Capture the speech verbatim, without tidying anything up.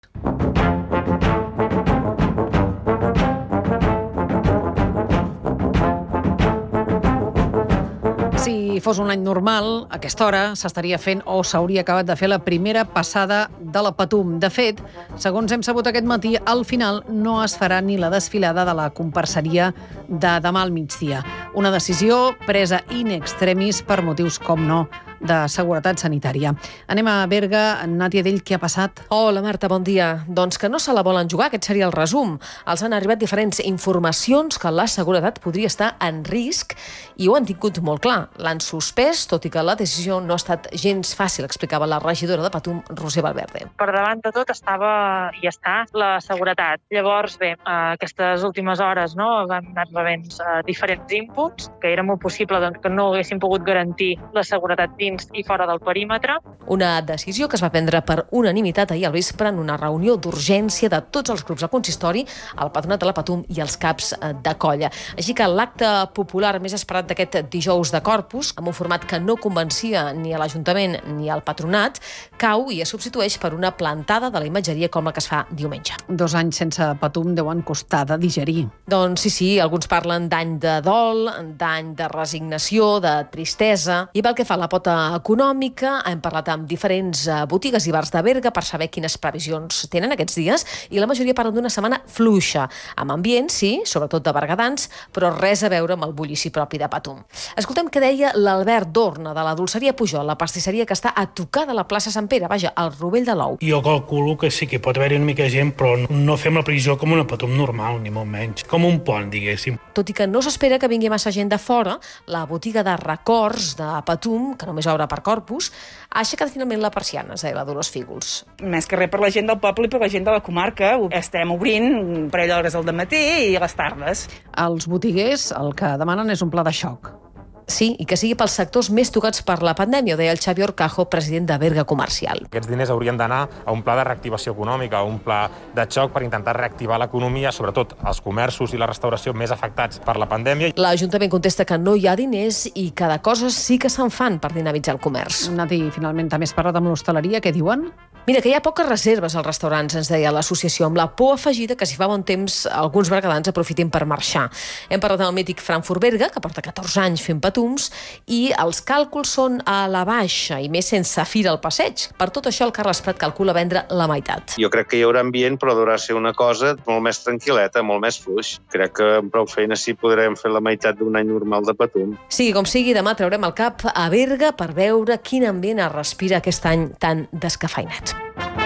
Si fos un any normal, a aquesta hora s'estaria fent o s'hauria acabat de fer la primera passada de la Patum. De fet, segons hem sabut aquest matí, al final no es farà ni la desfilada de la comparseria de demà al migdia. Una decisió presa in extremis per motius, com no, de seguretat sanitària. Anem a Berga. Nàtia Dell, què ha passat? Hola, Marta, bon dia. Doncs que no se la volen jugar, aquest seria el resum. Els han arribat diferents informacions que la seguretat podria estar en risc i ho han tingut molt clar. L'han suspès, tot i que la decisió no ha estat gens fàcil, explicava la regidora de Patum, Roser Valverde. Per davant de tot estava i està la seguretat. Llavors, bé, aquestes últimes hores no, vam anar rebent diferents inputs, que era molt possible doncs, que no haguéssim pogut garantir la seguretat dins i fora del perímetre. Una decisió que es va prendre per unanimitat ahir al vespre en una reunió d'urgència de tots els grups del consistori, el patronat de la Patum i els caps de colla. Així que l'acte popular més esperat d'aquest dijous de Corpus, amb un format que no convencia ni a l'Ajuntament ni al patronat, cau i es substitueix per una plantada de la imatgeria com la que es fa diumenge. Dos anys sense Patum deuen costar de digerir. Doncs sí, sí, alguns parlen d'any de dol, d'any de resignació, de tristesa. I pel que fa a la pota econòmica, hem parlat amb diferents botigues i bars de Berga per saber quines previsions tenen aquests dies i la majoria parlen d'una setmana fluixa, amb ambient, sí, sobretot de bergadans, però res a veure amb el bullici propi de Patum. Escoltem què deia l'Albert Dorna, de la dolceria Pujol, la pastisseria que està a tocar de la plaça Sant Pere, vaja, al Rovell de l'Ou. Jo calculo que sí que pot haver-hi una mica de gent, però no fem la previsió com una Patum normal, ni molt menys. Com un pont, diguéssim. Tot i que no s'espera que vingui massa gent de fora, la botiga de records de Patum, que només obre per Corpus, ha aixecat finalment la persiana, és a dir, la Dolors Fígols. Més que res per la gent del poble i per la gent de la comarca. Estem obrint un parell d'hores al dematí i a les tardes. Els botiguers el que demanen és un pla de xoc. Sí, i que sigui pels sectors més tocats per la pandèmia, ho deia el Xavi Orcajo, president de Berga Comercial. Aquests diners haurien d'anar a un pla de reactivació econòmica, a un pla de xoc per intentar reactivar l'economia, sobretot els comerços i la restauració més afectats per la pandèmia. L'Ajuntament contesta que no hi ha diners i que de coses sí que se'n fan per dinamitzar el comerç. Nati, finalment també has parlat amb l'hostaleria, què diuen? Mira, que hi ha poques reserves als restaurants, ens deia l'associació, amb la por afegida que si fa bon temps alguns bergadans aprofitin per marxar. Hem parlat amb el mític Frankfurt Berga, que porta catorze anys fent patums, i els càlculs són a la baixa, i més sense fira al passeig. Per tot això, el Carles Prat calcula vendre la meitat. Jo crec que hi haurà ambient, però haurà de ser una cosa molt més tranquil·leta, molt més fluix. Crec que amb prou feina sí podrem fer la meitat d'un any normal de Patum. Sigui com sigui, demà traurem el cap a Berga per veure quin ambient es respira aquest any tan descafeinat.